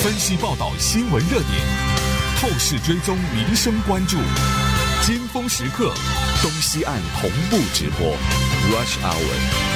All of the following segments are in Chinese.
分析报道新闻热点，透视追踪民生关注，尖峰时刻，东西岸同步直播 Rush Hour。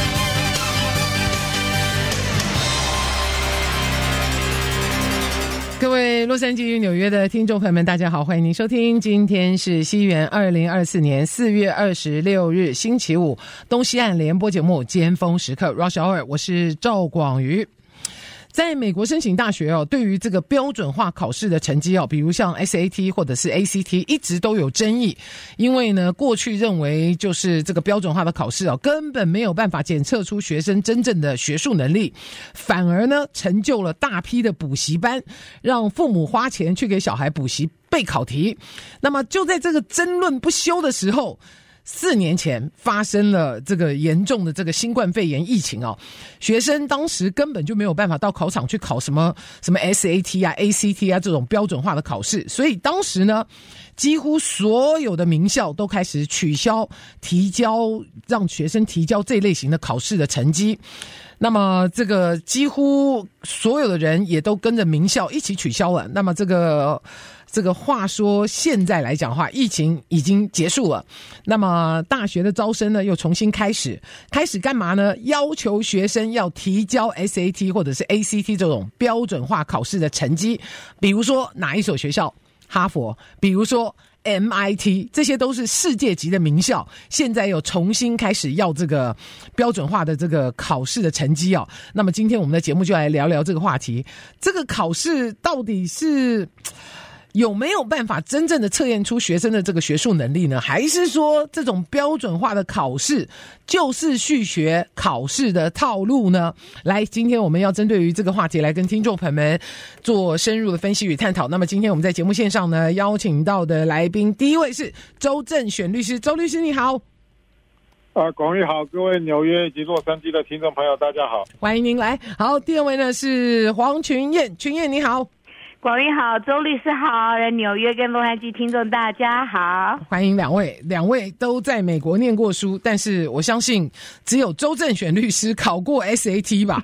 各位洛杉矶与纽约的听众朋友们，大家好，欢迎您收听，今天是西元2024年4月26日星期五，东西岸联播节目尖峰时刻 Rush Hour， 我是赵广瑜。在美国申请大学对于这个标准化考试的成绩比如像 SAT 或者是 ACT 一直都有争议，因为呢过去认为就是这个标准化的考试根本没有办法检测出学生真正的学术能力，反而呢成就了大批的补习班，让父母花钱去给小孩补习背考题。那么就在这个争论不休的时候，4年前发生了这个严重的这个新冠肺炎疫情学生当时根本就没有办法到考场去考什么 SAT 啊 ACT 啊这种标准化的考试，所以当时呢几乎所有的名校都开始取消让学生提交这类型的考试的成绩。那么这个几乎所有的人也都跟着名校一起取消了。那么这个话说现在来讲的话，疫情已经结束了，那么大学的招生呢又重新开始干嘛呢？要求学生要提交 SAT 或者是 ACT 这种标准化考试的成绩，比如说哪一所学校，哈佛，比如说MIT， 这些都是世界级的名校，现在又重新开始要这个标准化的这个考试的成绩那么今天我们的节目就来聊聊这个话题，这个考试到底是有没有办法真正的测验出学生的这个学术能力呢？还是说这种标准化的考试就是续学考试的套路呢？来，今天我们要针对于这个话题来跟听众朋友们做深入的分析与探讨。那么今天我们在节目线上呢邀请到的来宾，第一位是周正选律师，周律师你好。 广宇好，各位纽约以及洛杉矶的听众朋友大家好， 欢迎您来。好，第二位呢是黄群燕，群燕你好。 广宇好，周律师好，纽约跟洛杉矶听众大家好， 欢迎两位都在美国念过书，但是我相信只有周正选律师考过 SAT 吧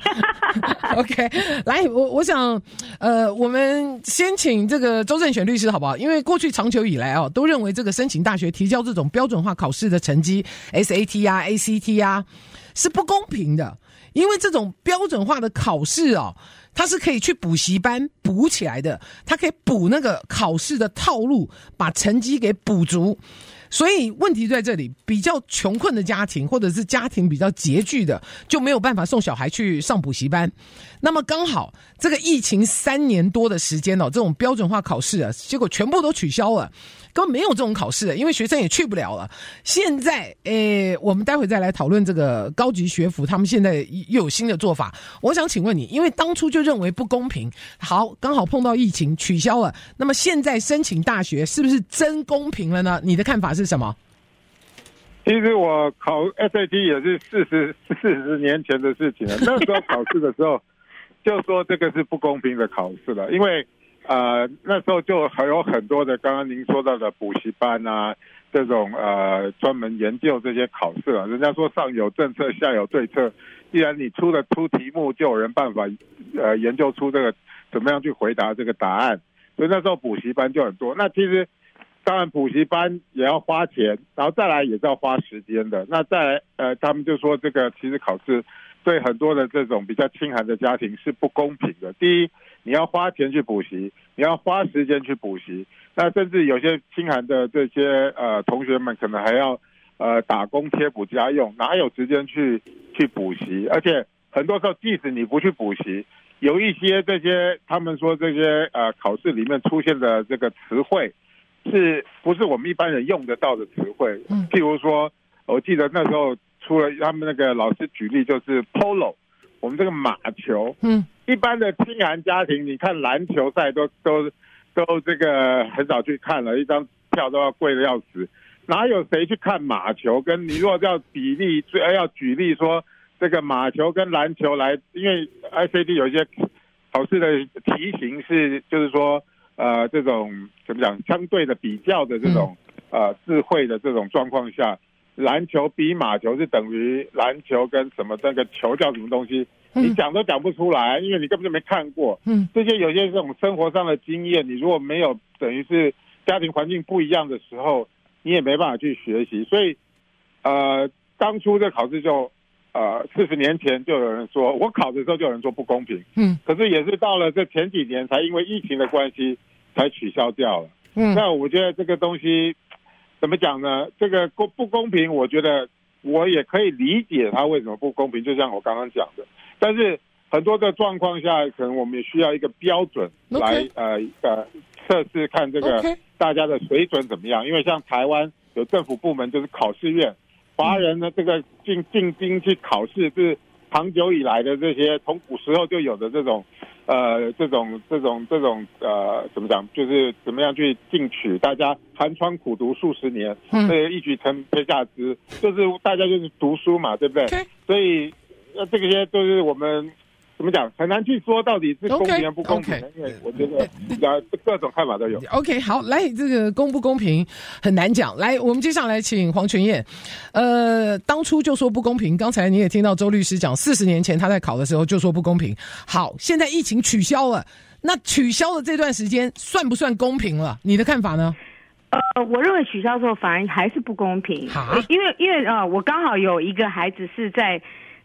OK， 来，我想我们先请这个周正选律师好不好？因为过去长久以来都认为这个申请大学提交这种标准化考试的成绩 SAT 啊 ACT 啊是不公平的，因为这种标准化的考试它是可以去补习班补起来的，它可以补那个考试的套路，把成绩给补足。所以问题在这里，比较穷困的家庭或者是家庭比较拮据的，就没有办法送小孩去上补习班。那么刚好这个疫情3年多的时间这种标准化考试结果全部都取消了，根本没有这种考试了，因为学生也去不了了。现在我们待会再来讨论这个高级学府他们现在又有新的做法。我想请问你，因为当初就认为不公平，好，刚好碰到疫情取消了，那么现在申请大学是不是真公平了呢？你的看法是什么？ 其实我考 SAT 也是40年前的事情了，那时候考试的时候就说这个是不公平的考试了，因为那时候就还有很多的刚刚您说到的补习班啊，这种专门研究这些考试啊，人家说上有政策下有对策，既然你出题目，就有人办法研究出这个怎么样去回答这个答案，所以那时候补习班就很多。那其实当然补习班也要花钱，然后再来也是要花时间的。那再来他们就说这个其实考试对很多的这种比较清寒的家庭是不公平的。第一，你要花钱去补习，你要花时间去补习，那甚至有些清寒的这些同学们可能还要打工贴补家用，哪有时间去补习？而且很多时候即使你不去补习，有一些这些他们说这些考试里面出现的这个词汇是不是我们一般人用得到的词汇？譬如说我记得那时候出了他们那个老师举例就是 polo， 我们这个马球，一般的清寒家庭你看篮球赛都这个很少去看了，一张票都要贵的要死，哪有谁去看马球？跟你如果要要举例说这个马球跟篮球来，因为 SAT 有一些考试的题型是就是说这种怎么讲相对的比较的这种智慧的这种状况下，篮球比马球是等于篮球跟什么那个球叫什么东西， 你讲都讲不出来，因为你根本就没看过。这些有些这种生活上的经验，你如果没有等于是家庭环境不一样的时候，你也没办法去学习。所以当初这考试就40年前就有人说，我考的时候就有人说不公平。可是也是到了这前几年才因为疫情的关系才取消掉了。那我觉得这个东西怎么讲呢？这个不公平，我觉得我也可以理解它为什么不公平，就像我刚刚讲的。但是很多的状况下，可能我们也需要一个标准来测试看这个大家的水准怎么样。因为像台湾有政府部门就是考试院，华人呢这个进京去考试是长久以来的这些从古时候就有的这种怎么讲，就是怎么样去进取，大家寒窗苦读数十年，这个一举成天下知，就是大家就是读书嘛，对不对？所以这些都是我们怎么讲，很难去说到底是公平还不公平，因为我觉得各种看法都有。 OK， 好，来，这个公不公平很难讲。来，我们接下来请黄全燕。当初就说不公平，刚才你也听到周律师讲，40年前他在考的时候就说不公平。好，现在疫情取消了，那取消了这段时间算不算公平了？你的看法呢？ 我认为取消之后反而还是不公平，因为我刚好有一个孩子是在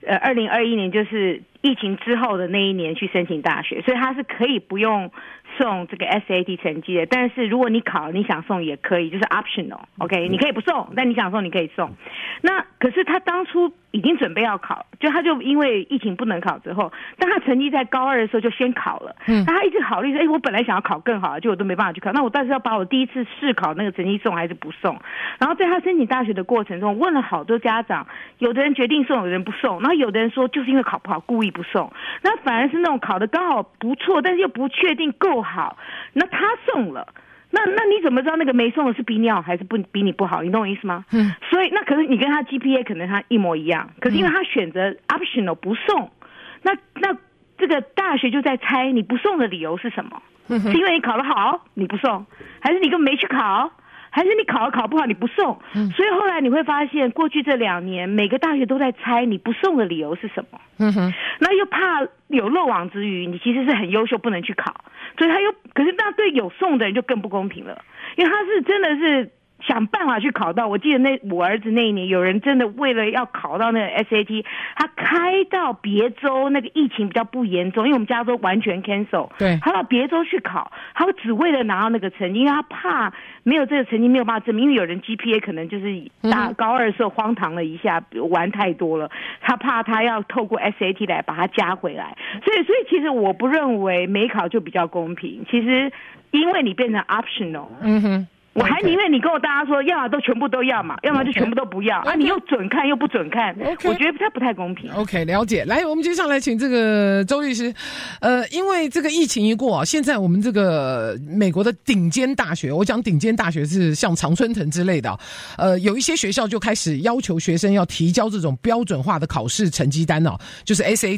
2021年，就是疫情之后的那一年去申请大学，所以他是可以不用送这个 SAT 成绩的。但是如果你考你想送也可以，就是 optional，OK， 你可以不送，但你想送你可以送。那可是他当初已经准备要考，他就因为疫情不能考之后，但他成绩在高2的时候就先考了。那他一直考虑说，我本来想要考更好的，结果都没办法去考，那我到底是要把我第一次试考那个成绩送还是不送？然后在他申请大学的过程中，问了好多家长，有的人决定送，有的人不送，然后有的人说就是因为考不好故意不送，那反而是那种考得刚好不错，但是又不确定够好，那他送了。那你怎么知道那个没送的是比你好还是比你不好？你懂我意思吗？所以那可是你跟他 GPA 可能他一模一样，可是因为他选择 optional 不送，那这个大学就在猜你不送的理由是什么？是因为你考得好你不送，还是你根本没去考？还是你考不好你不送？所以后来你会发现，过去这2年每个大学都在猜你不送的理由是什么。那又怕有漏网之鱼，你其实是很优秀不能去考，所以可是那对有送的人就更不公平了，因为他是真的是想办法去考到。我记得我儿子那一年，有人真的为了要考到那个 SAT， 他开到别州，那个疫情比较不严重，因为我们加州完全 cancel， 对，他到别州去考，他只为了拿到那个成绩，因为他怕没有这个成绩没有办法证明，因为有人 GPA 可能就是高2的时候荒唐了一下，玩太多了，他怕他要透过 SAT 来把它加回来，所以其实我不认为没考就比较公平，其实因为你变成 optional，我还宁愿你跟我大家说，要么都全部都要嘛，要么就全部都不要啊！你又准看又不准看，我觉得它不太公平。 OK， 了解。来，我们接下来请这个周律师。因为这个疫情一过，现在我们这个美国的顶尖大学，我讲顶尖大学是像常春藤之类的，有一些学校就开始要求学生要提交这种标准化的考试成绩单哦，就是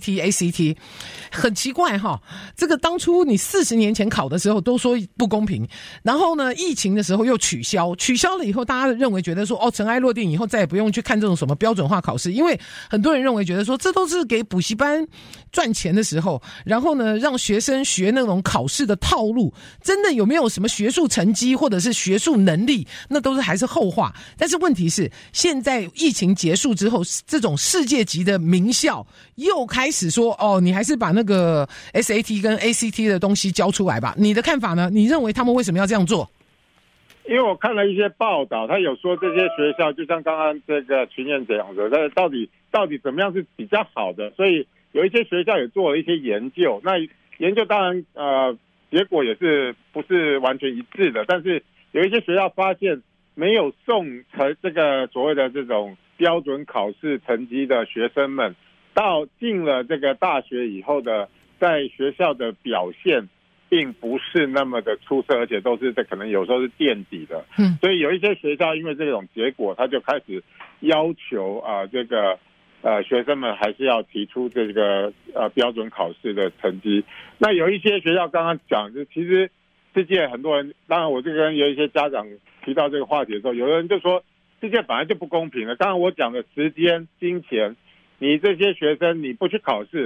SAT。很奇怪哈，这个当初你40年前考的时候都说不公平，然后呢，疫情的时候又取消了以后，大家认为觉得说尘埃落定以后再也不用去看这种什么标准化考试，因为很多人认为觉得说这都是给补习班赚钱的时候，然后呢让学生学那种考试的套路，真的有没有什么学术成绩或者是学术能力，那都是还是后话。但是问题是现在疫情结束之后，这种世界级的名校又开始说你还是把那个 SAT 跟 ACT 的东西交出来吧。你的看法呢？你认为他们为什么要这样做？ 因为我看了一些报道，他有说这些学校就像刚刚这个群燕讲的，到底怎么样是比较好的，所以有一些学校也做了一些研究。那研究当然结果也是不是完全一致的，但是有一些学校发现没有送这个所谓的这种标准考试成绩的学生们，到进了这个大学以后的在学校的表现并不是那么的出色，而且都是可能有时候是垫底的。所以有一些学校因为这种结果，他就开始要求这个学生们还是要提出这个标准考试的成绩。那有一些学校刚刚讲，就其实世界很多人，当然我这个有一些家长提到这个话题的时候，有的人就说世界本来就不公平了。刚刚我讲的时间、金钱，你这些学生你不去考试，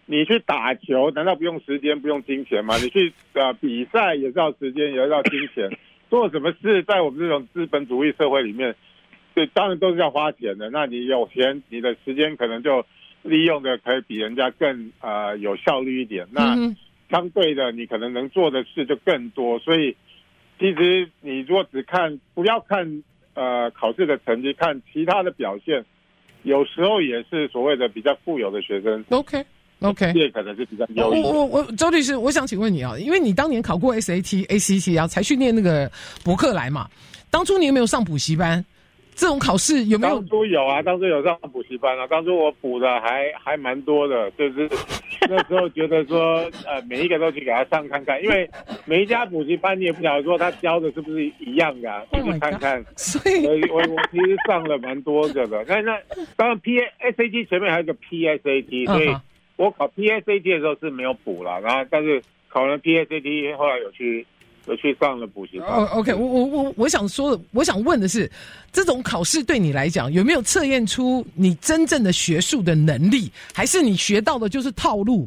你去打球难道不用时间不用金钱吗？你去比赛也是要时间也要金钱，做什么事在我们这种资本主义社会里面，对，当然都是要花钱的。那你有钱，你的时间可能就利用的可以比人家更有效率一点。那相对的，你可能能做的事就更多。所以其实你如果不要看考试的成绩，看其他的表现，有时候也是所谓的比较富有的学生。 OK， 这可能是比较优异。 我周律师，我想请问你啊，因为你当年考过 SAT、ACT 啊，才去念那个伯克莱嘛。当初你有没有上补习班？这种考试有没有？ 当初有啊，当初有上补习班啊。当初我补的还蛮多的，就是那时候觉得说每一个都去给他上看看，因为每一家补习班你也不晓得说他教的是不是一样的啊，去看看。 所以我其实上了蛮多个的。那当然 SAT 前面还有个 PSAT， 所以我考 PSAT 的时候是没有补了，然后但是考完 PSAT 后来有去上了补习班。 OK， 我想问的是，这种考试对你来讲有没有测验出你真正的学术的能力，还是你学到的就是套路？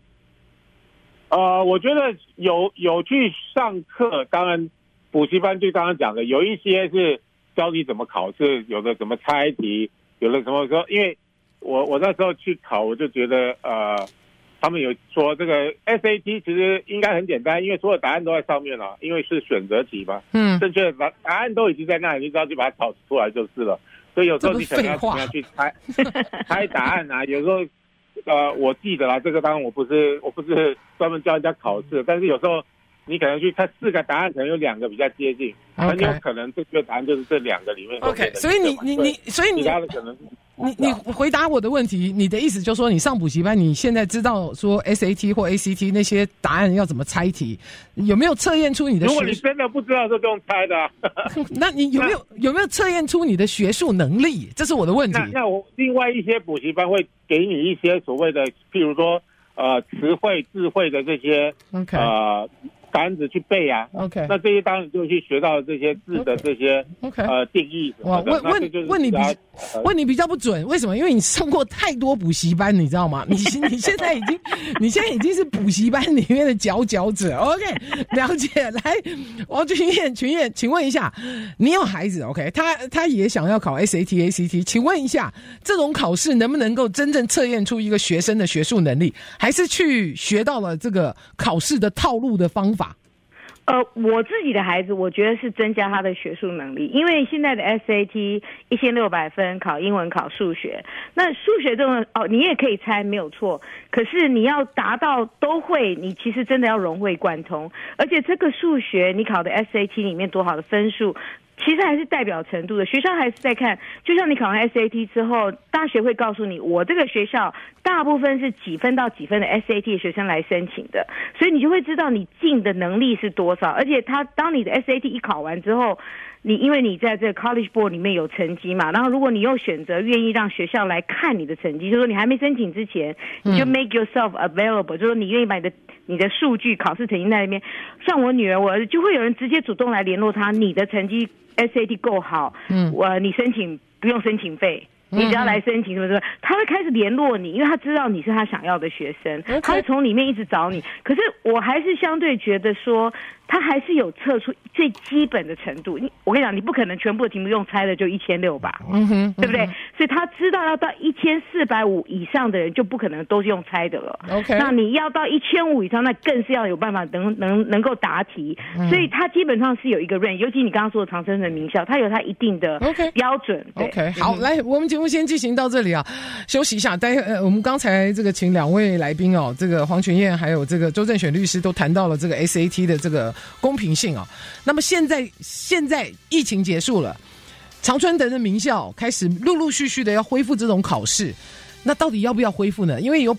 我觉得有去上课，当然补习班就刚刚讲的，有一些是教你怎么考试，有的怎么猜题，有的什么说，因为我那时候去考，我就觉得他们有说这个 SAT 其实应该很简单，因为所有答案都在上面了，因为是选择题嘛，正确的答案都已经在那里，你只要去把它找出来就是了。所以有时候你可能要怎么样去猜答案啊？有时候我记得啦，这个当然我不是专门教人家考试，但是有时候你可能去看4个答案，可能有2个比较接近，很有可能这个答案就是这2个里面。 OK， 所以你其他的可能你回答我的问题，你的意思就是说，你上补习班，你现在知道说 SAT 或 ACT 那些答案要怎么猜题，有没有测验出你的？ 如果你真的不知道，就不用猜的啊。 那你有没有测验出你的学术能力？这是我的问题。 那我另外一些补习班会给你一些所谓的，譬如说词汇、智慧的这些答案子去背啊。 OK， 那这些当然就去学到这些字的这些定义什么的。 问你比较不准，为什么？因为你上过太多补习班，你知道吗？你现在已经是补习班里面的佼佼者。OK， 了解。来，王群燕，请问一下，你有孩子 ？OK， 他也想要考 SAT、ACT， 请问一下，这种考试能不能够真正测验出一个学生的学术能力，还是去学到了这个考试的套路的方法？ 我自己的孩子，我觉得是增加他的学术能力，因为现在的 SAT 1600分，考英文、考数学。那数学这种你也可以猜没有错，可是你要达到都会，你其实真的要融会贯通。而且这个数学你考的 SAT 里面多好的分数，其实还是代表程度的，学校还是在看。就像你考完 SAT 之后，大学会告诉你，我这个学校大部分是几分到几分的 SAT 的学生来申请的，所以你就会知道你进的能力是多少。而且当你的 SAT 一考完之后，因为你在这个 College Board 里面有成绩嘛，然后如果你又选择愿意让学校来看你的成绩，就是说你还没申请之前，你就 make yourself available，就是说你愿意把你的数据、考试成绩在那边。像我女儿、我儿子，就会有人直接主动来联络他，你的成绩 SAT 够好，你申请不用申请费。你只要来申请什么什么，他会开始联络你，因为他知道你是他想要的学生，他会从里面一直找你。可是我还是相对觉得说，他还是有测出最基本的程度。我跟你讲，你不可能全部的题目用猜的就1600吧，对不对？所以他知道要到1450以上的人就不可能都是用猜的了。 OK， 那你要到1500以上，那更是要有办法能够答题。所以他基本上是有一个 range， 尤其你刚刚说的长春藤名校，他有他一定的标准。 OK， 好，来，我们节目先进行到这里啊，休息一下。我们刚才这个请2位来宾哦，这个黄群燕还有这个周正选律师都谈到了这个 SAT 的这个公平性啊。那么现在疫情结束了，常春藤的名校开始陆陆续续的要恢复这种考试，那到底要不要恢复呢？因为有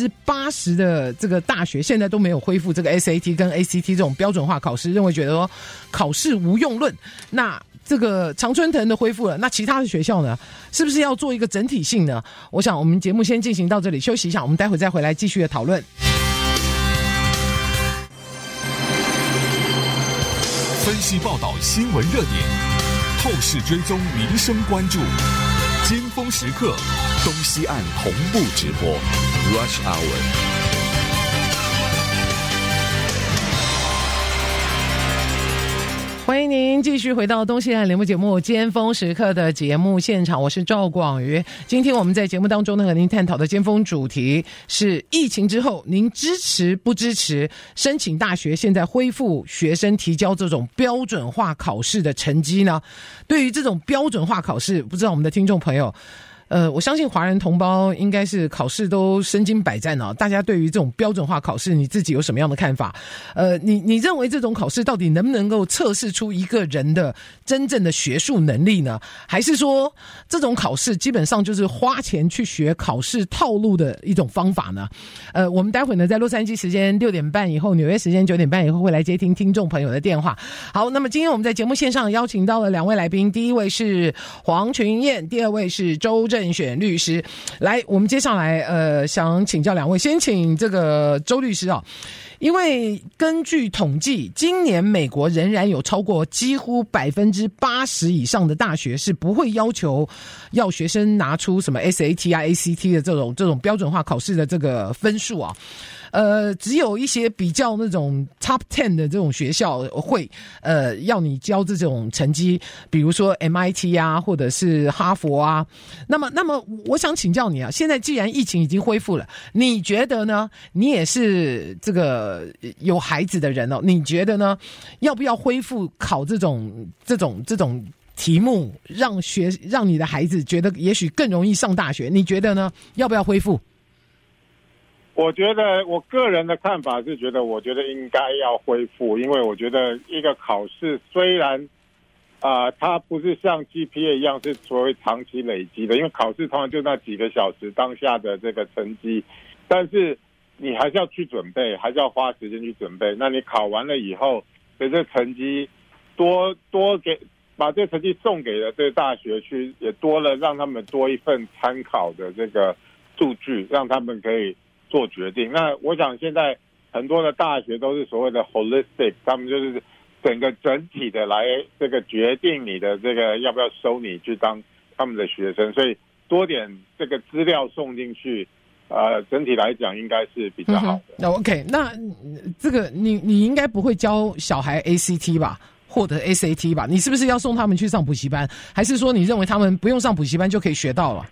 80%的这个大学现在都没有恢复这个 SAT 跟 ACT 这种标准化考试，认为觉得说考试无用论。那这个常春藤的恢复了，那其他的学校呢，是不是要做一个整体性呢？我想我们节目先进行到这里，休息一下，我们待会再回来继续的讨论。 分析报道新闻热点，透视追踪民生关注，尖峰时刻东西岸同步直播 Rush Hour。 欢迎您继续回到东西岸联播节目尖峰时刻的节目现场，我是赵广瑜。今天我们在节目当中呢，和您探讨的尖峰主题是疫情之后，您支持不支持申请大学现在恢复学生提交这种标准化考试的成绩呢？对于这种标准化考试，不知道我们的听众朋友我相信华人同胞应该是考试都身经百战啊。大家对于这种标准化考试，你自己有什么样的看法？你认为这种考试到底能不能够测试出一个人的真正的学术能力呢？还是说这种考试基本上就是花钱去学考试套路的一种方法呢？我们待会呢在洛杉矶时间6点半以后，纽约时间9点半以后会来接听听众朋友的电话。好，那么今天我们在节目线上邀请到了2位来宾，第一位是黄群燕，第二位是周正选律师。来，我们接下来想请教2位，先请这个周律师啊。因为根据统计，今年美国仍然有超过几乎80%以上的大学是不会要求要学生拿出什么 SAT 啊 ACT 的这种标准化考试的这个分数啊。只有一些比较那种 top 10的这种学校会要你交这种成绩，比如说 MIT 啊，或者是哈佛啊。那么我想请教你啊，现在既然疫情已经恢复了，你觉得呢？你也是这个有孩子的人哦，你觉得呢？要不要恢复考这种题目，让你的孩子觉得也许更容易上大学？你觉得呢？要不要恢复？ 我觉得我个人的看法是我觉得应该要恢复，因为我觉得一个考试虽然它不是像 GPA 一样是所谓长期累积的，因为考试通常就那几个小时当下的这个成绩，但是你还是要去准备，还是要花时间去准备。那你考完了以后，这成绩把这成绩送给了这个大学去，也多了让他们多一份参考的这个数据，让他们可以做决定。那我想现在很多的大学都是所谓的 holistic， 他们就是整体的来这个决定你的这个要不要收你去当他们的学生，所以多点这个资料送进去，整体来讲应该是比较好的。 OK， 那这个你应该不会教小孩 ACT 吧，或者 SAT 吧？你是不是要送他们去上补习班，还是说你认为他们不用上补习班就可以学到了？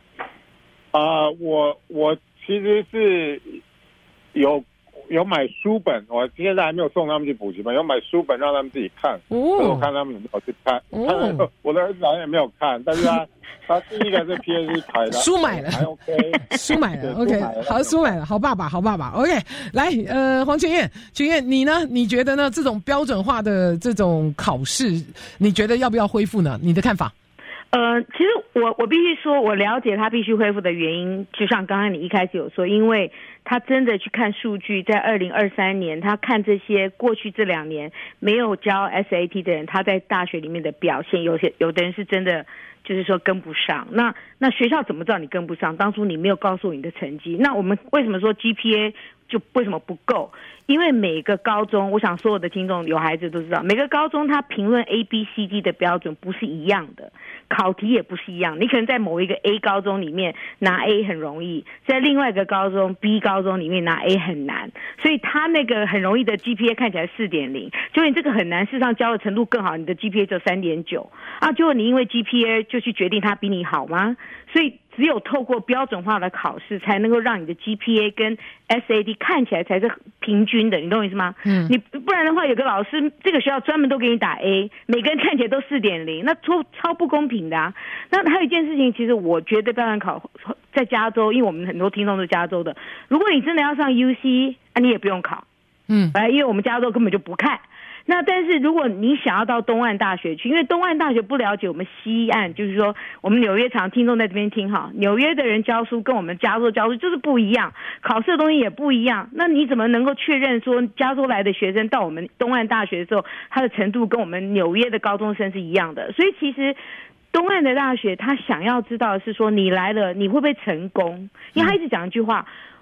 我其实是有买书本，我现在还没有送他们去补习班，有买书本让他们自己看。我看他们有没有去看。我的儿子好像也没有看，但是他第一个是 PhD 考的， 书买了， 还 OK， 书买了 ，OK， 好，书买了，好爸爸 ，OK， 来，黄群燕，你呢？你觉得呢？这种标准化的这种考试，你觉得要不要恢复呢？你的看法？ 其实我必须说，我了解他必须恢复的原因，就像刚刚你一开始有说，因为他真的去看数据，在2023年，他看这些过去这2年没有教 SAT 的人，他在大学里面的表现，有的人是真的就是说跟不上。那学校怎么知道你跟不上？当初你没有告诉你的成绩。那我们为什么说 GPA 就为什么不够？因为每个高中，我想所有的听众有孩子都知道，每个高中他评论 ABCD 的标准不是一样的，考题也不是一样。你可能在某一个 A 高中里面拿 A 很容易，在另外一个高中 B 高中里面拿 A 很难，所以他那个很容易的 GPA 看起来 4.0， 结果你这个很难，事实上教的程度更好，你的 GPA 就 3.9 啊，结果你因为 GPA 就去决定他比你好吗？所以只有透过标准化的考试，才能够让你的 GPA 跟 SAT 看起来才是平均的，你懂我意思吗？你不然的话，有个老师这个学校专门都给你打 A， 每个人看起来都 4.0， 那超不公平的啊。那还有一件事情，其实我觉得标准考在加州，因为我们很多听众都是加州的，如果你真的要上 UC， 你也不用考，因为我们加州根本就不看。那但是如果你想要到东岸大学去，因为东岸大学不了解我们西岸，就是说我们纽约常听众在这边听哈，纽约的人教书跟我们加州教书就是不一样，考试的东西也不一样。那你怎么能够确认说加州来的学生到我们东岸大学的时候，他的程度跟我们纽约的高中生是一样的？所以其实东岸的大学他想要知道的是说，你来了你会不会成功？因为他一直讲一句话，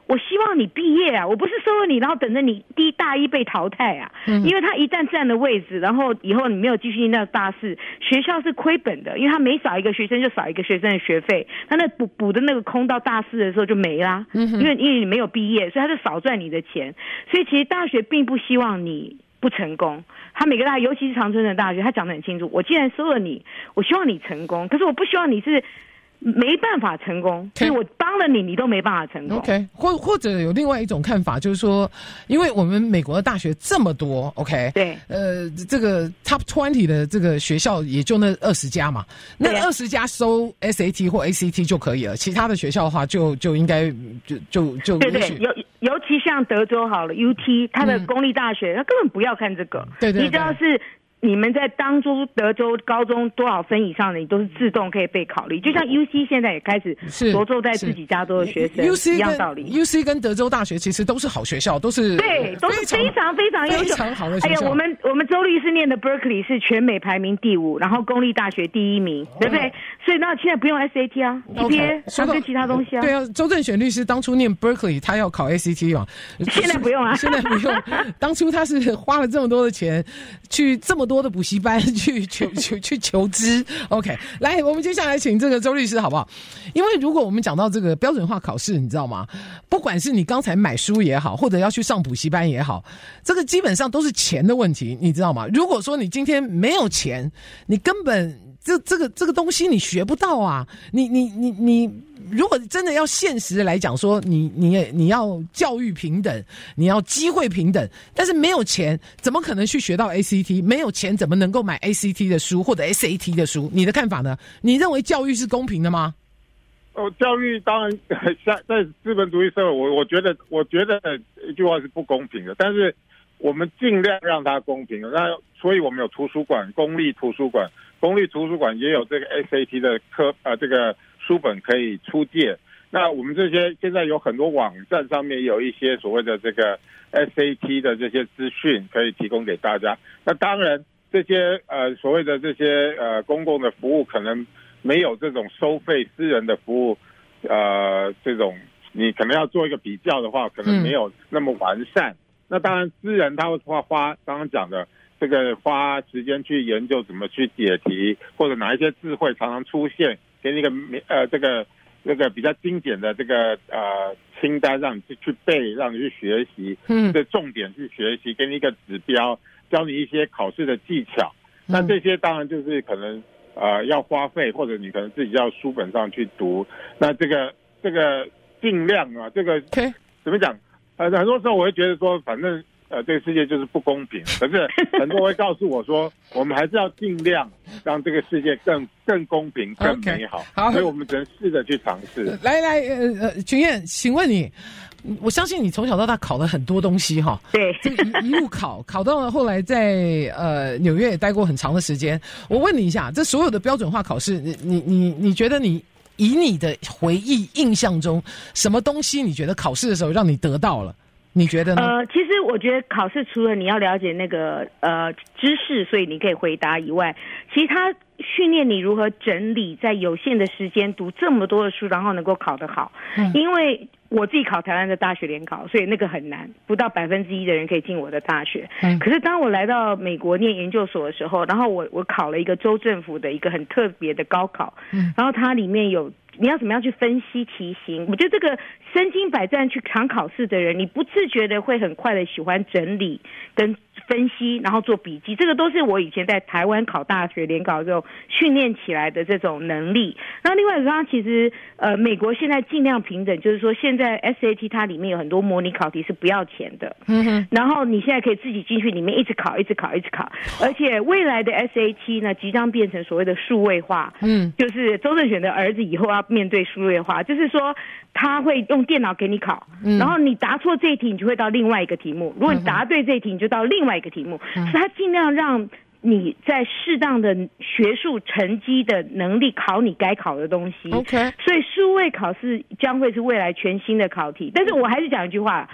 我希望你毕业啊，我不是收了你然后等着你大一被淘汰啊，因为他一旦占了位置，然后以后你没有继续念到大四，学校是亏本的，因为他每少一个学生就少一个学生的学费，他那补的那个空到大四的时候就没啦，因为你没有毕业，所以他就少赚你的钱，所以其实大学并不希望你不成功，他每个大学，尤其是长春的大学，他讲得很清楚，我既然收了你，我希望你成功，可是我不希望你是没办法成功，所以我帮了你，你都没办法成功。 OK， 或者有另外一种看法，就是说，因为我们美国的大学这么多 ，OK， 对， 这个 Top 20的这个学校也就那20家嘛，那20家收 SAT 或 ACT 就可以了，其他的学校的话就应该就对，尤其像德州好了 UT， 它的公立大学，它根本不要看这个， 对， 你只要是。你们在当初德州高中多少分以上的，你都是自动可以被考虑。就像 UC 现在也开始着重在自己加州的学生，一样道理。 UC 跟德州大学其实都是好学校，都是对，都是非常非常优秀、 非常好的学校。 哎呀，我们周律师念的 Berkeley 是全美排名第5，然后公立大学第1名，对不对？所以那现在不用 SAT 啊 ，GPA 跟其他东西啊。 对啊，周正选律师当初念 Berkeley， 他要考 ACT 嘛， 现在不用啊， 现在不用。当初他是花了这么多的钱，去这么多的补习班。去求知 ，OK， 来，我们接下来请这个周律师好不好？因为如果我们讲到这个标准化考试，你知道吗？不管是你刚才买书也好，或者要去上补习班也好，这个基本上都是钱的问题，你知道吗？如果说你今天没有钱，你根本这个东西你学不到啊！你如果真的要现实的来讲说，你要教育平等，你要机会平等，但是没有钱，怎么可能去学到 ACT？ 没有钱怎么能够买 ACT 的书或者 SAT 的书？你的看法呢？你认为教育是公平的吗？ 教育当然在资本主义社会，我觉得一句话是不公平的，但是我们尽量让它公平。那所以我们有图书馆，公立图书馆也有这个 SAT 的这个书本可以出借。那我们这些现在有很多网站上面有一些所谓的这个 SAT 的这些资讯可以提供给大家。那当然这些所谓的这些公共的服务可能没有这种收费私人的服务这种你可能要做一个比较的话，可能没有那么完善。那当然私人他会花刚刚讲的这个花时间去研究怎么去解题，或者哪一些智慧常常出现，给你一个这个比较精简的这个清单，让你去背，让你去学习，这重点去学习，给你一个指标，教你一些考试的技巧。那这些当然就是可能要花费，或者你可能自己要书本上去读。那这个尽量啊，这个怎么讲？很多时候我会觉得说，反正这个世界就是不公平。可是很多人会告诉我说，我们还是要尽量让这个世界更公平、更美好。好，所以我们只能试着去尝试。 来，群燕，请问你，我相信你从小到大考了很多东西哈。 对， 这一路考到了后来在纽约也待过很长的时间。我问你一下，这所有的标准化考试，你觉得你以你的回忆印象中，什么东西你觉得考试的时候让你得到了？你觉得呢？ 其实我觉得考试除了你要了解那个知识，所以你可以回答以外，其实它训练你如何整理在有限的时间读这么多的书，然后能够考得好。因为我自己考台湾的大学联考，所以那个很难，不到1%的人可以进我的大学。可是当我来到美国念研究所的时候，然后我考了一个州政府的一个很特别的高考，然后它里面有你要怎么样去分析题型。我觉得这个身经百战去常考试的人，你不自觉的会很快的喜欢整理跟分析，然后做笔记，这个都是我以前在台湾考大学联考的时候训练起来的这种能力。然后另外刚刚其实美国现在尽量平等，就是说现在 SAT 它里面有很多模拟考题是不要钱的，然后你现在可以自己进去里面一直考，而且未来的 SAT 呢即将变成所谓的数位化，就是周正选的儿子以后要面对数位化，就是说他会用电脑给你考，然后你答错这一题你就会到另外一个题目，如果你答对这一题你就到另外一个题目，所以他尽量让你在适当的学术成绩的能力考你该考的东西。所以数位考试将会是未来全新的考题。但是我还是讲一句话，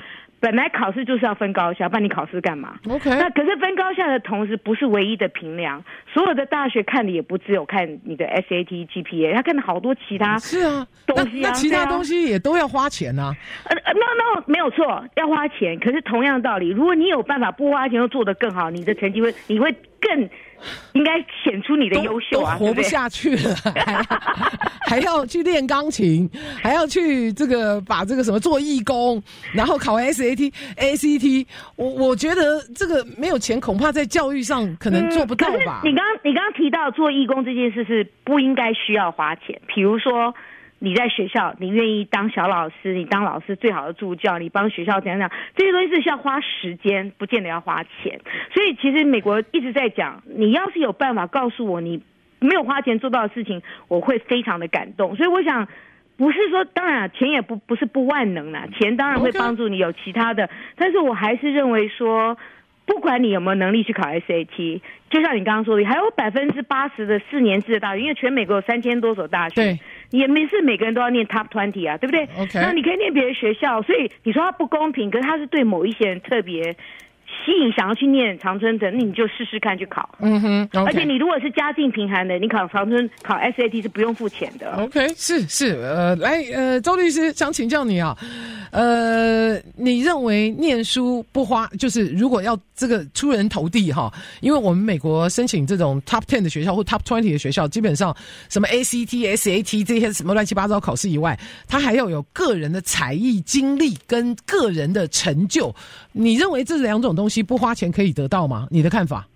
本来考试就是要分高下，不然你考试干嘛 ？OK。 那可是分高下的同时不是唯一的评量，所有的大学看的也不只有看你的 SAT GPA， 他看了好多其他东西啊。 那其他东西也都要花钱啊。 No， 没有错，要花钱。可是同样的道理，如果你有办法不花钱又做得更好，你的成绩你会更应该显出你的优秀啊， 都活不下去了，还要去练钢琴，还要去把这个什么做义工，然后考 SAT、ACT。我觉得这个没有钱，恐怕在教育上可能做不到吧。 可是你刚刚提到做义工这件事是不应该需要花钱，比如说。你在学校，你愿意当小老师，你当老师最好的助教，你帮学校怎样怎样，这些东西是需要花时间，不见得要花钱。所以其实美国一直在讲，你要是有办法告诉我你没有花钱做到的事情，我会非常的感动。所以我想，不是说当然钱也不是不万能啦，钱当然会帮助你有其他的，但是我还是认为说。不管你有没有能力去考 SAT， 就像你刚刚说的，还有80%的4年制的大学，因为全美国有3000多所大学， 对， 也没是每个人都要念 Top 20啊，对不对 ？OK， 那你可以念别的学校，所以你说它不公平，可是它是对某一些人特别吸引，想要去念常春藤，那你就试试看去考。 Okay. 而且你如果是家境贫寒的，你考常春考 SAT 是不用付钱的。 OK， 是来周律师想请教你啊，你认为念书不花，就是如果要这个出人头地哈，因为我们美国申请这种 Top 10的学校或 Top 20的学校，基本上什么 ACT、SAT 这些什么乱七八糟考试以外，它还要有个人的才艺、经历跟个人的成就。你认为这两种东西不花钱可以得到吗？你的看法？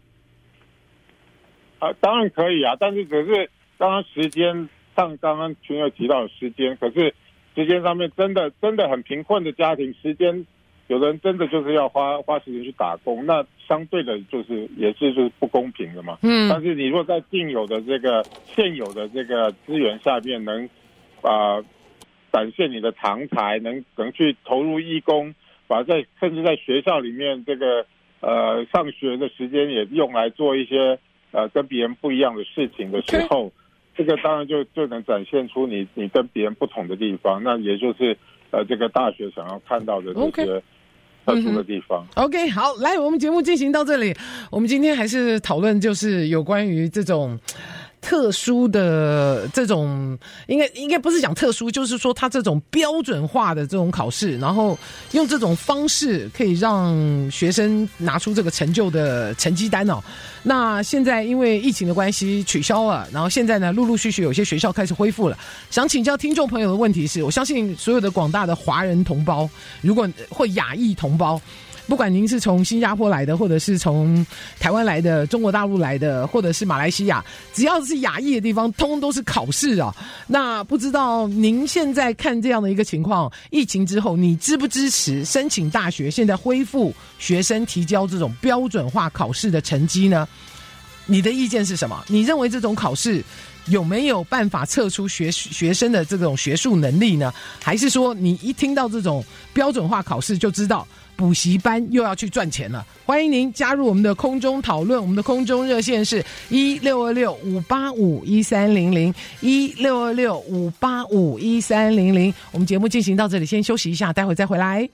当然可以啊，但是只是刚刚时间上，刚刚群友提到的时间，可是时间上面真的很贫困的家庭，时间有的人真的就是要花时间去打工，那相对的就是不公平的嘛。但是你如果在现有的这个资源下面能展现你的长才，能去投入义工，甚至在学校里面上学的时间也用来做一些跟别人不一样的事情的时候，这个当然就能展现出你跟别人不同的地方，那也就是这个大学想要看到的这些特殊的地方。 OK， 好，来，我们节目进行到这里，我们今天还是讨论就是有关于这种特殊的这种，应该不是讲特殊，就是说它这种标准化的这种考试，然后用这种方式可以让学生拿出这个成就的成绩单哦。那现在因为疫情的关系取消了，然后现在呢陆陆续续有些学校开始恢复了。想请教听众朋友的问题是，我相信所有的广大的华人同胞，如果或亚裔同胞，不管您是从新加坡来的，或者是从台湾来的，中国大陆来的，或者是马来西亚，只要是亚裔的地方，通通都是考试啊。那不知道您现在看这样的一个情况，疫情之后，你支不支持申请大学现在恢复学生提交这种标准化考试的成绩呢？你的意见是什么？你认为这种考试有没有办法测出学生的这种学术能力呢？还是说你一听到这种标准化考试就知道补习班又要去赚钱了？欢迎您加入我们的空中讨论，我们的空中热线是1626-585-1300 1626-585-1300。我们节目进行到这里，先休息一下，待会再回来。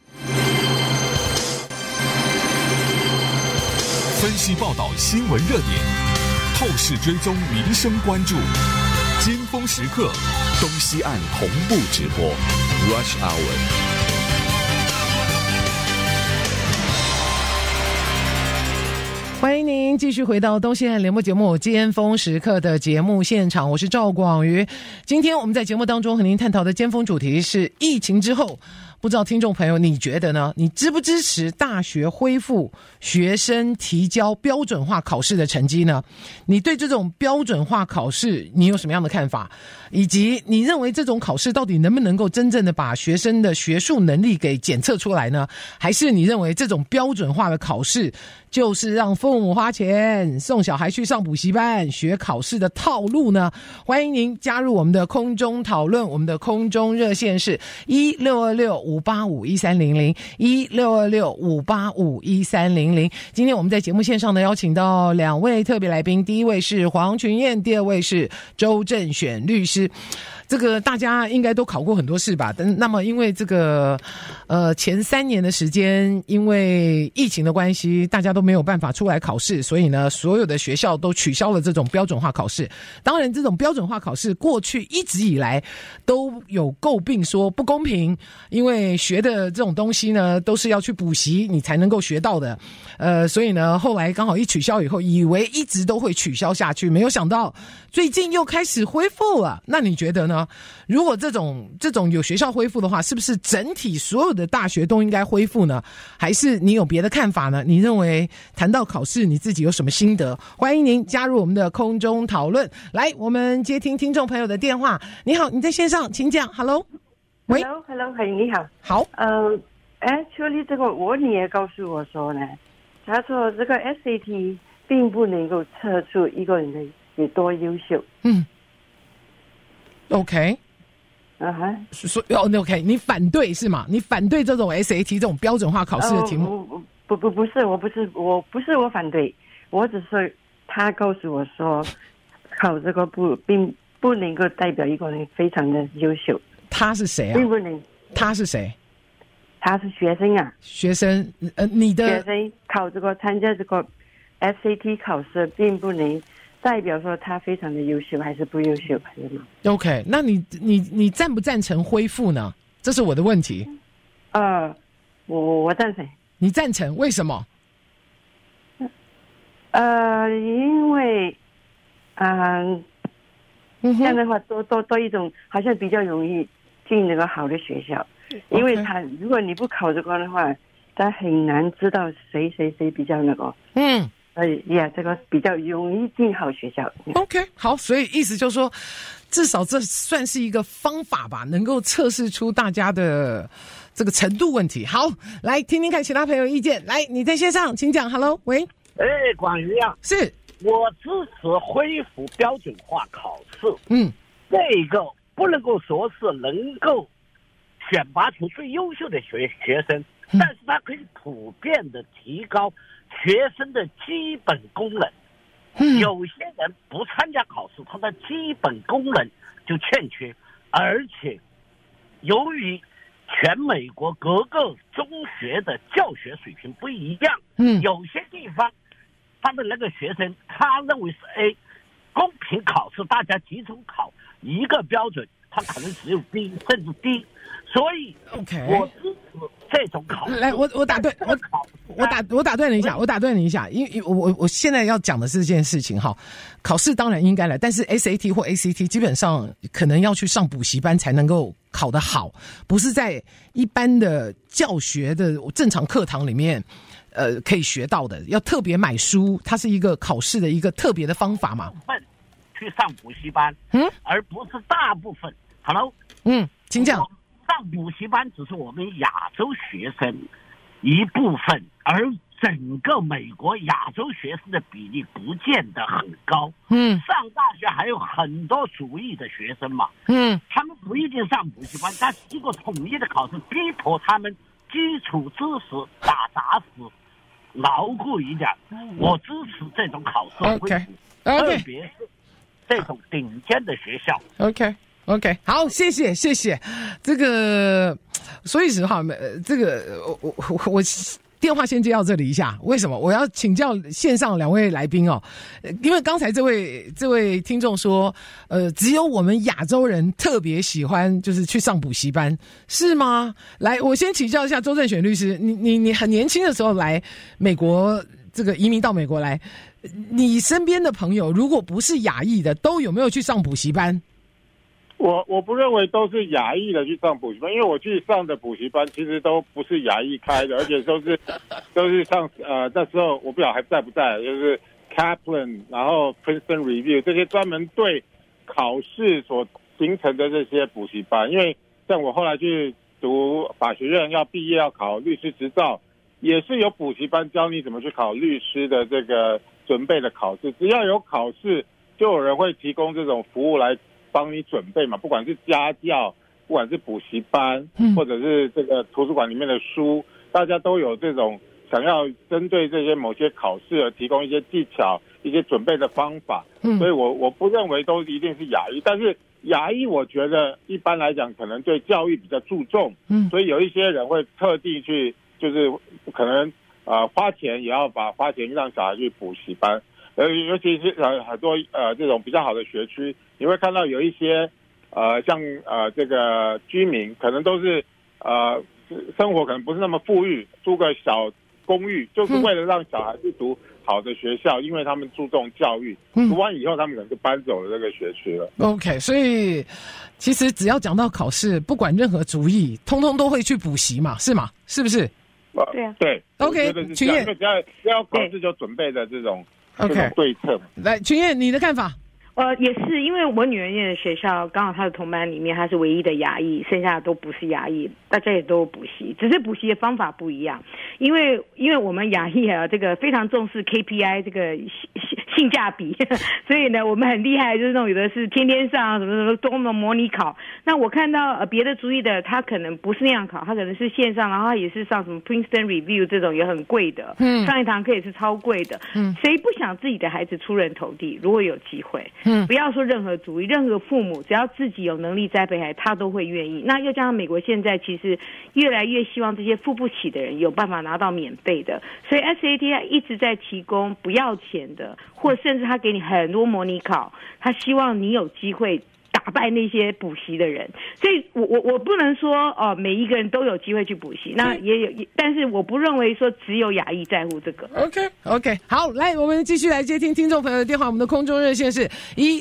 分析报道新闻热点，透视追踪民生关注，尖峰时刻，东西岸同步直播 Rush Hour。 欢迎您继续回到东西岸联播节目尖峰时刻的节目现场，我是赵广瑜。今天我们在节目当中和您探讨的尖峰主题是疫情之后，不知道听众朋友你觉得呢？你支不支持大学恢复学生提交标准化考试的成绩呢？你对这种标准化考试你有什么样的看法？以及你认为这种考试到底能不能够真正的把学生的学术能力给检测出来呢？还是你认为这种标准化的考试就是让父母花钱送小孩去上补习班学考试的套路呢？欢迎您加入我们的空中讨论，我们的空中热线是1626-585-1300 1626-585-1300。今天我们在节目线上呢邀请到两位特别来宾，第一位是黄群燕，第二位是周正选律师。 这个大家应该都考过很多试吧？那么因为这个前3年的时间，因为疫情的关系，大家都没有办法出来考试，所以呢，所有的学校都取消了这种标准化考试。当然，这种标准化考试过去一直以来都有诟病说不公平，因为学的这种东西呢，都是要去补习你才能够学到的。所以呢，后来刚好一取消以后，以为一直都会取消下去，没有想到最近又开始恢复了。那你觉得呢？如果这种有学校恢复的话，是不是整体所有的大学都应该恢复呢？还是你有别的看法呢？你认为谈到考试，你自己有什么心得？欢迎您加入我们的空中讨论。来，我们接听听众朋友的电话。你好，你在线上，请讲。Hello， 喂 ，Hello， 你好。 好。 actually 这个我女儿告诉我说呢，她说这个 SAT 并不能够测出一个人的有多优秀。 OK， OK， 你反对是吗？你反对这种 SAT 这种标准化考试的题目？ 不是，我不是我反对，我只是他告诉我说，考这个并不能够代表一个人非常的优秀。 他是谁啊？ 并不能。 他是谁？ 他是学生啊。学生， 你的学生考这个参加这个 SAT 考试，并不能代表说他非常的优秀还是不优秀，还是吗 ？OK， 那你赞不赞成恢复呢？这是我的问题。 我赞成。你赞成？为什么？ 因为这样的话多一种，好像比较容易进那个好的学校。因为如果你不考这个的话，他很难知道谁比较那个。这个比较容易进好学校。 OK， 好，所以意思就是说，至少这算是一个方法吧，能够测试出大家的这个程度问题。好，来听听看其他朋友意见。来，你在线上，请讲。Hello， 喂。 广瑜啊， 是我支持恢复标准化考试。这个不能够说是能够选拔出最优秀的学生，但是它可以普遍的提高学生的基本功能。有些人不参加考试，他的基本功能就欠缺，而且由于全美国各个中学的教学水平不一样，有些地方他的那个学生他认为是 A， 公平考试大家集中考一个标准，他可能只有 B 甚至 D， 所以我支持这种考试。 来，我打断你一下，因为我现在要讲的是这件事情哈。考试当然应该了，但是 SAT 或 ACT 基本上可能要去上补习班才能够考得好，不是在一般的教学的正常课堂里面可以学到的，要特别买书，它是一个考试的一个特别的方法嘛。 去上补习班，而不是大部分。Hello， 请讲。 上补习班只是我们亚洲学生一部分，而整个美国亚洲学生的比例不见得很高。上大学还有很多族裔的学生嘛。他们不一定上补习班，但是一个统一的考试逼迫他们基础知识打扎实牢固一点。我支持这种考试恢复，特别是这种顶尖的学校。 OK， 好，谢谢。这个，所以实话，这个我电话先接到这里一下。为什么？我要请教线上2位来宾哦，因为刚才这位听众说，只有我们亚洲人特别喜欢就是去上补习班，是吗？来，我先请教一下周正选律师，你很年轻的时候来美国，这个移民到美国来，你身边的朋友如果不是亚裔的，都有没有去上补习班？ 我不认为都是亚裔的去上补习班，因为我去上的补习班其实都不是亚裔开的，而且都是上那时候我不晓得还在不在，就是 Kaplan 然后 Princeton Review 这些专门对考试所形成的这些补习班。因为像我后来去读法学院要毕业要考律师执照，也是有补习班教你怎么去考律师的这个准备的考试。只要有考试，就有人会提供这种服务来帮你准备嘛，不管是家教，不管是补习班，或者是这个图书馆里面的书，大家都有这种想要针对这些某些考试而提供一些技巧、一些准备的方法。所以我不认为都一定是亚裔，但是亚裔我觉得一般来讲可能对教育比较注重，所以有一些人会特地去，就是可能花钱也要花钱让小孩去补习班，尤其是很多这种比较好的学区，你会看到有一些像这个居民可能都是生活可能不是那么富裕，租个小公寓，就是为了让小孩去读好的学校，因为他们注重教育，读完以后他们可能就搬走了这个学区了。 OK， 所以其实只要讲到考试，不管任何族裔，通通都会去补习嘛，是吗？是不是？ 对啊， 对。 OK， 群燕，只要考试就准备的这种对策。 来，群燕，你的看法？ 也是，因为我女儿念的学校刚好她的同班里面她是唯一的亚裔，剩下的都不是亚裔，大家也都有补习，只是补习的方法不一样。因为我们亚裔这个非常重视 KPI 这个性价比，所以呢我们很厉害，就是那种有的是天天上什么什么多么模拟考。那我看到别的族裔的他可能不是那样考，他可能是线上，然后他也是上什么 Princeton Review 这种也很贵的，上一堂课也是超贵的。谁不想自己的孩子出人头地？如果有机会。不要说任何族裔，任何父母，只要自己有能力栽培孩子，他都会愿意。那又加上美国现在其实越来越希望这些付不起的人有办法拿到免费的，所以 SAT 一直在提供不要钱的，或甚至他给你很多模拟考，他希望你有机会打败那些补习的人。所以我不能说每一个人都有机会去补习，那也有，但是我不认为说只有亚裔在乎这个。 OK， 好，来我们继续来接听听众朋友的电话，我们的空中热线是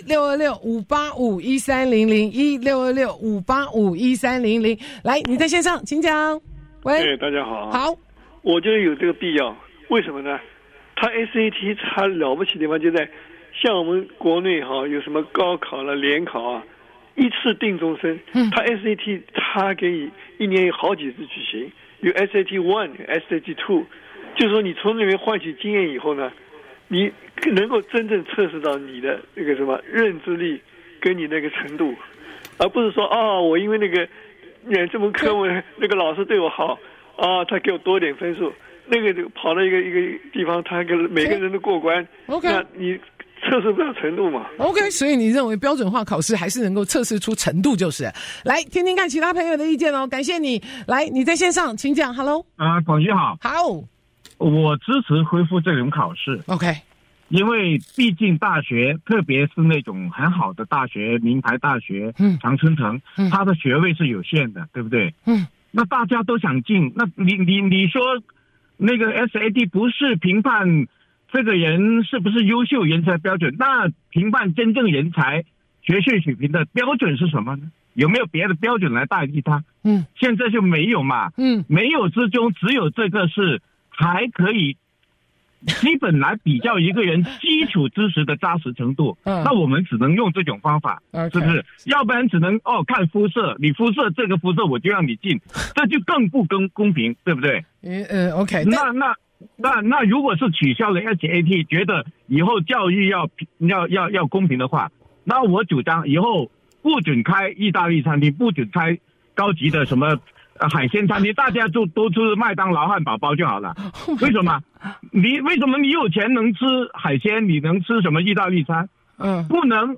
1626-585-1300，1626-585-1300。来，你在线上，请讲。喂， 大家好。 好， 我觉得有这个必要，为什么呢？他 SAT 他了不起的地方就在像我们国内有什么高考了、联考啊，一次定终身。他 SAT 他给你一年有好几次举行，有 SAT 1、SAT 2，就是说你从那边换取经验以后呢，你能够真正测试到你的那个什么认知力跟你那个程度，而不是说我因为那个这门科目那个老师对我好他给我多点分数，那个跑到一个地方，他给每个人都过关。那你测试不了程度嘛。 OK， 所以你认为标准化考试还是能够测试出程度就是。来听听看其他朋友的意见哦，感谢你。来，你在线上，请讲。Hello， 广局好。 好， 我支持恢复这种考试。 OK， 因为毕竟大学，特别是那种很好的大学，名牌大学，常春藤，它的学位是有限的，对不对？那大家都想进，那你说那个 SAT 不是评判这个人是不是优秀人才标准，那评判真正人才学习水平的标准是什么呢？有没有别的标准来代替它？现在就没有嘛。没有之中只有这个是还可以基本来比较一个人基础知识的扎实程度。那我们只能用这种方法，是不是？要不然只能看肤色，你肤色这个肤色我就让你进，这就更不公平，对不对 ？OK， 那如果是取消了 SAT， 觉得以后教育要公平的话，那我主张以后不准开意大利餐厅，不准开高级的什么海鲜餐厅，大家都吃麦当劳汉堡包就好了。为什么？为什么你有钱能吃海鲜，你能吃什么意大利餐？不能。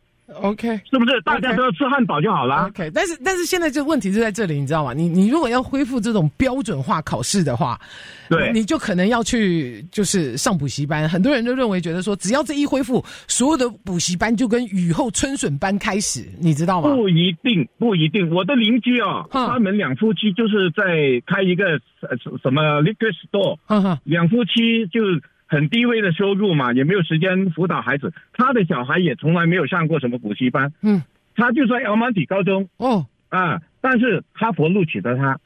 OK， 是不是大家都要吃汉堡就好了 ？OK， 但是现在这个问题就在这里，你知道吗？你如果要恢复这种标准化考试的话， 对， 你就可能要去就是上补习班。很多人都认为觉得说，只要这一恢复，所有的补习班就跟雨后春笋般开始，你知道吗？ 不一定。我的邻居他们两夫妻就是在开一个什么 liquor store，两夫妻就很低微的收入嘛，也没有时间辅导孩子，他的小孩也从来没有上过什么补习班，他就在 Almonte 高中但是哈佛录取了他。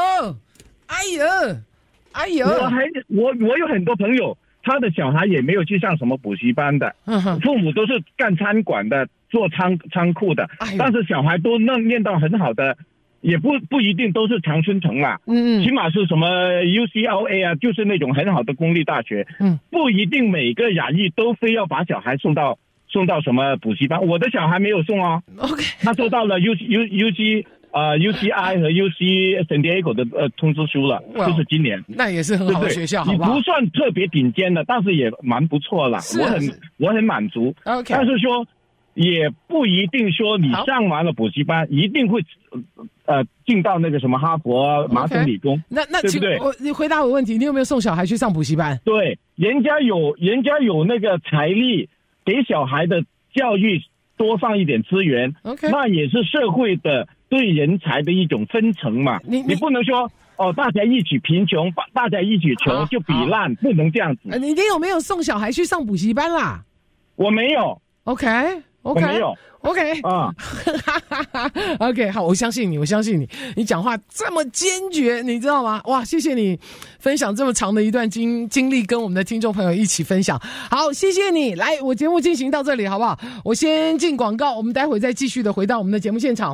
我有很多朋友，他的小孩也没有去上什么补习班的，父母都是干餐馆的，做仓库的，但是小孩都念到很好的。也不一定都是常春藤啦，起码是什么 UCLA 就是那种很好的公立大学，不一定每个亚裔都非要把小孩送到什么补习班。我的小孩没有送 OK， 他收到了 UCI 和 UC San Diego 的通知书了，就是今年。 那也是很好的学校， 对对，好不好？你不算特别顶尖的，但是也蛮不错了，我很满足。 OK， 但是说也不一定说你上完了补习班一定会进到那个什么哈佛、麻省理工。 那对不对？ 你回答我问题，你有没有送小孩去上补习班？ 对，人家有那个财力给小孩的教育多上一点资源， OK， 那也是社会的对人才的一种分成嘛。你不能说大家一起贫穷，大家一起穷就比烂，不能这样子。 你有没有送小孩去上补习班啦？ 我没有。 OK， 我没有。 OK 啊，OK， 好，我相信你，你讲话这么坚决，你知道吗？哇，谢谢你分享这么长的一段经历，跟我们的听众朋友一起分享。好，谢谢你，来，我节目进行到这里，好不好？我先进广告，我们待会再继续的回到我们的节目现场。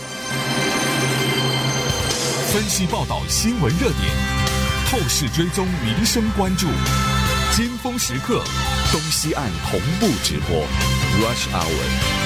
分析报道新闻热点，透视追踪民生关注，尖峰时刻，东西岸同步直播 Rush Hour。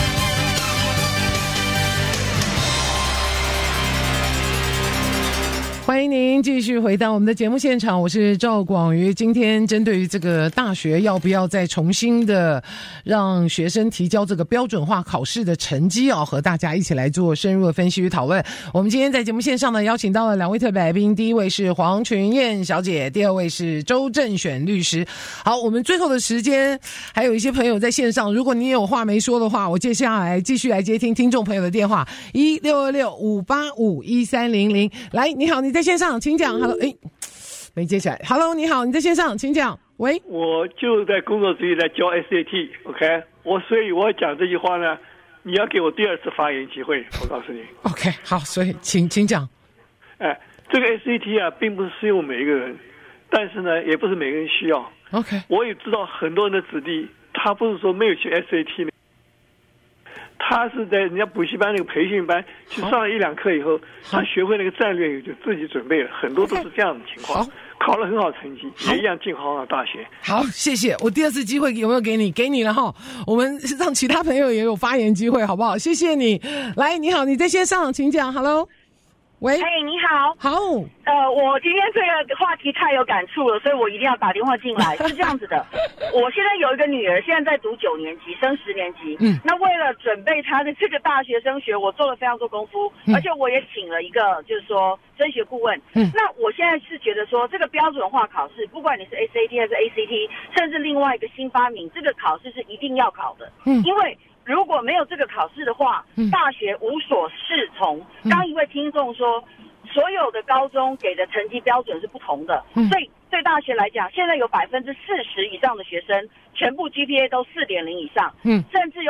欢迎您继续回到我们的节目现场，我是赵广瑜。今天针对于这个大学要不要再重新的让学生提交这个标准化考试的成绩和大家一起来做深入的分析与讨论。我们今天在节目线上呢，邀请到了2位特别来宾，第一位是黄群燕小姐，第二位是周正选律师。好，我们最后的时间还有一些朋友在线上，如果你有话没说的话，我接下来继续来接听听众朋友的电话1626585130。来，你好，你在线上，请讲。Hello， 没接起来。Hello， 你好，你在线上，请讲。喂， 我就在工作之余来教 SAT，OK， 所以我讲这句话呢，你要给我第二次发言机会，我告诉你。 OK， 好，所以请讲。 这个 SAT 啊，并不是适用每一个人，但是呢，也不是每个人需要。 OK， 我也知道很多人的子弟，他不是说没有去 SAT 呢。他是在人家补习班那个培训班去上了1-2课以后，他学会那个战略就自己准备了，很多都是这样的情况。考了很好成绩，也一样进好大学。 好，谢谢。我第二次机会有没有给你？给你了哈。我们让其他朋友也有发言机会，好不好？谢谢你。来，你好，你在线上，请讲。Hello。喂， 你好。 好。 我今天这个话题太有感触了，所以我一定要打电话进来。是这样子的，我现在有一个女儿，现在在读9年级，升10年级。那为了准备她的这个大学升学，我做了非常多功夫，而且我也请了一个就是说升学顾问。那我现在是觉得说，这个标准化考试，不管你是 SAT 还是 ACT， 甚至另外一个新发明，这个考试是一定要考的。因为如果没有这个考试的话，大学无所适从。刚一位听众说，所有的高中给的成绩标准是不同的，所以对大学来讲，现在有40%以上的学生全部 GPA 都4.0以上，甚至有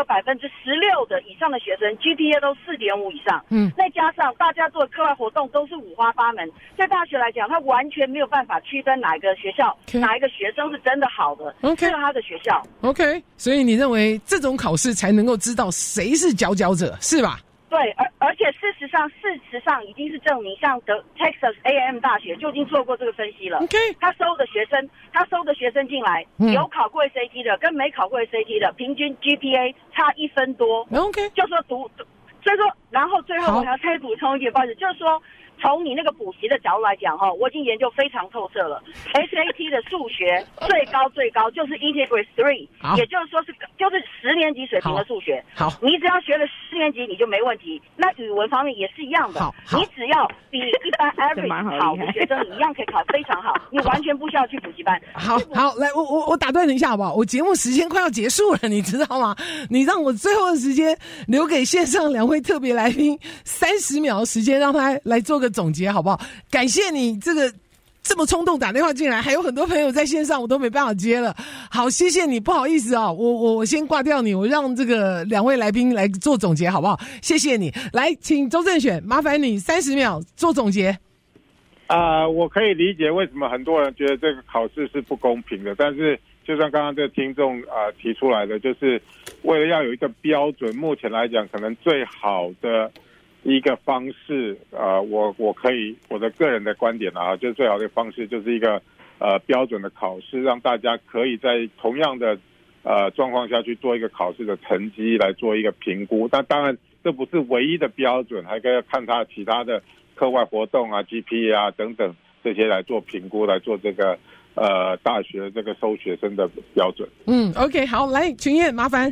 16%的以上的学生 GPA 都4.5以上，再加上大家做的课外活动都是五花八门，对大学来讲，他完全没有办法区分哪一个学校、哪一个学生是真的好的，适合他的学校。 OK， 所以你认为这种考试才能够知道谁是佼佼者，是吧？ 对，而且事实上已经是证明，像Texas A&M 大学就已经做过这个分析了。 OK， 他收的学生进来，有考过 SAT 的跟没考过 SAT 的，平均 GPA 差1分多。 OK， 就说所以说，然后最后我还要再补充一点，不好意思，就是说。从你那个补习的角度来讲我已经研究非常透彻了。SAT 的数学最高就是 Integrate 3，也就是说就是10年级水平的数学。 好， 你只要学了10年级你就没问题。那语文方面也是一样的，你只要比一般 average 好的学生一样可以考非常好，你完全不需要去补习班。 好，来，我打断你一下好不好？我节目时间快要结束了，你知道吗？你让我最后的时间留给线上2位特别来宾30秒的时间，让他来做个总结好不好？感谢你这么冲动打电话进来，还有很多朋友在线上我都没办法接了。好，谢谢你，不好意思我先挂掉你，我让这个2位来宾来做总结好不好？谢谢你。来，请周正选，麻烦你30秒做总结。 我可以理解为什么很多人觉得这个考试是不公平的，但是就像刚刚这个听众提出来的，就是为了要有一个标准，目前来讲可能最好的一个方式，我的个人的观点就是最好的方式就是一个标准的考试，让大家可以在同样的状况下去做一个考试的成绩来做一个评估。但当然这不是唯一的标准，还可以看他其他的课外活动GPA等等这些来做评估，来做这个大学这个收学生的标准。 OK， 好，来群燕麻烦。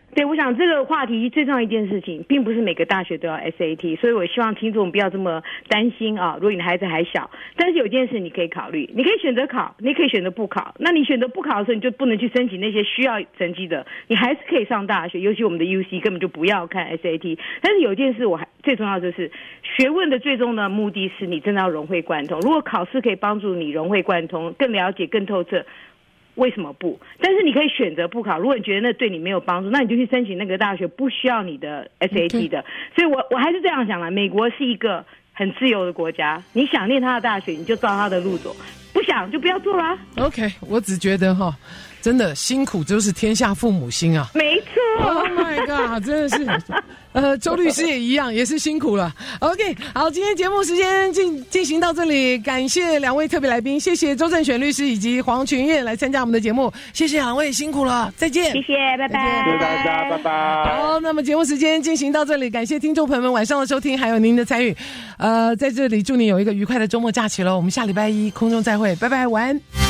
对，我想这个话题最重要一件事情，并不是每个大学都要 SAT， 所以我希望听众不要这么担心啊。如果你的孩子还小，但是有件事你可以考虑，你可以选择考，你可以选择不考。那你选择不考的时候，你就不能去申请那些需要成绩的，你还是可以上大学。尤其我们的 UC 根本就不要看 SAT。但是有件事最重要的就是学问的最终的目的是你真的要融会贯通。如果考试可以帮助你融会贯通，更了解更透彻，为什么不？但是你可以选择不考，如果你觉得那对你没有帮助，那你就去申请那个大学不需要你的 SAT 的。所以我还是这样想啦，美国是一个很自由的国家，你想念他的大学你就照他的路走，不想就不要做啦。 OK， 我只觉得真的辛苦就是天下父母心啊。 没错。 Oh my god， 真的是周律师也一样，也是辛苦了。 OK， 好，今天节目时间进行到这里，感谢两位特别来宾，谢谢周正选律师以及黄群燕来参加我们的节目，谢谢两位，辛苦了，再见。 谢谢，拜拜。 谢谢大家，拜拜。 好，那么节目时间进行到这里，感谢听众朋友们晚上的收听还有您的参与，在这里祝你有一个愉快的周末假期咯，我们下礼拜一空中再会，拜拜，晚安。